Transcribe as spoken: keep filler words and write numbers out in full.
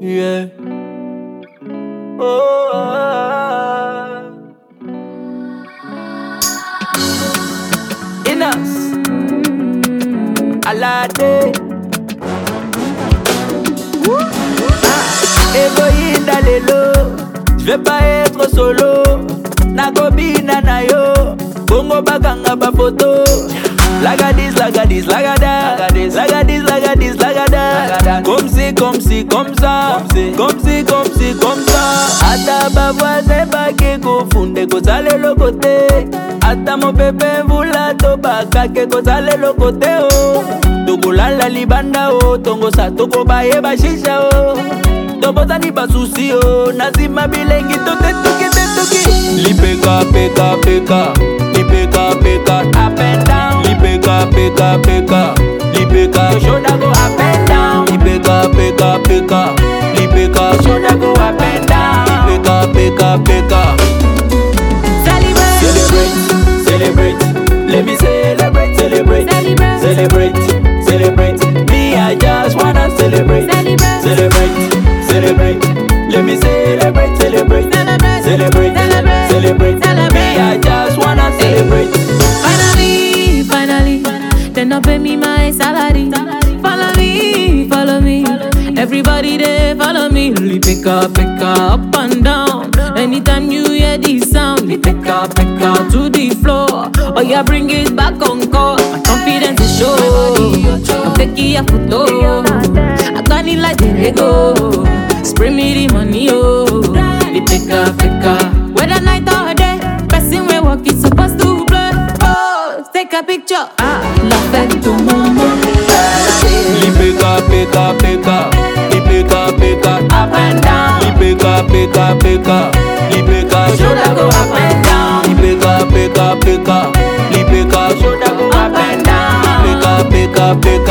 Yeah. Oh, ah. Inas Alade Egoïna lelo, je vais pas être solo. Nakobina na yo, bongo baganga ba photo. Lagadis, lagadis, lagada, lagadis, lagadis, lagada. Comme si, comme si, comme ça, comme si, comme si, comme ça. Ata ba voisin ba ke kofunde ko sale le côté. Ata mon bébé vula to ba ke ko sale le côté oh. Togolala libanda oh, tongo sa toko ba ye ba shisha oh. Toboza ni basusi oh, nazima bilengi tote tuki te tuki. Lipeka peka peka, lipeka peka up and down. Lipeka peka peka, lipeka shoulder go up and down. Lipeka peka peka, lipeka shoulder go up and down. Lipeka peka peka. Celebrate, celebrate, let me celebrate, celebrate, celebrate, celebrate. Me I just wanna celebrate, celebrate. Celebrate, let me celebrate, celebrate, celebrate, celebrate, celebrate, celebrate. Me, I just wanna celebrate. Finally, finally, they not pay me my salary. Follow me, follow me. Everybody they follow me. Pick up, pick up, up and down. Anytime you hear this sound, pick up, pick up to the floor. Oh yeah, bring it back on court. My confidence is show. I'm taking a photo. I got it like the Lego. Spray me the money, oh. The pika, pika. Whether night or day, person we walk is supposed to play. Oh, take a picture. Ah, la fête tout moment. Lipeka, peka, peka. Lipeka, peka, up and down. Lipeka, peka, peka. Lipeka, shoulder go up and down. Lipeka, peka, peka. Lipeka, shoulder go up and down. Lipeka, peka, peka.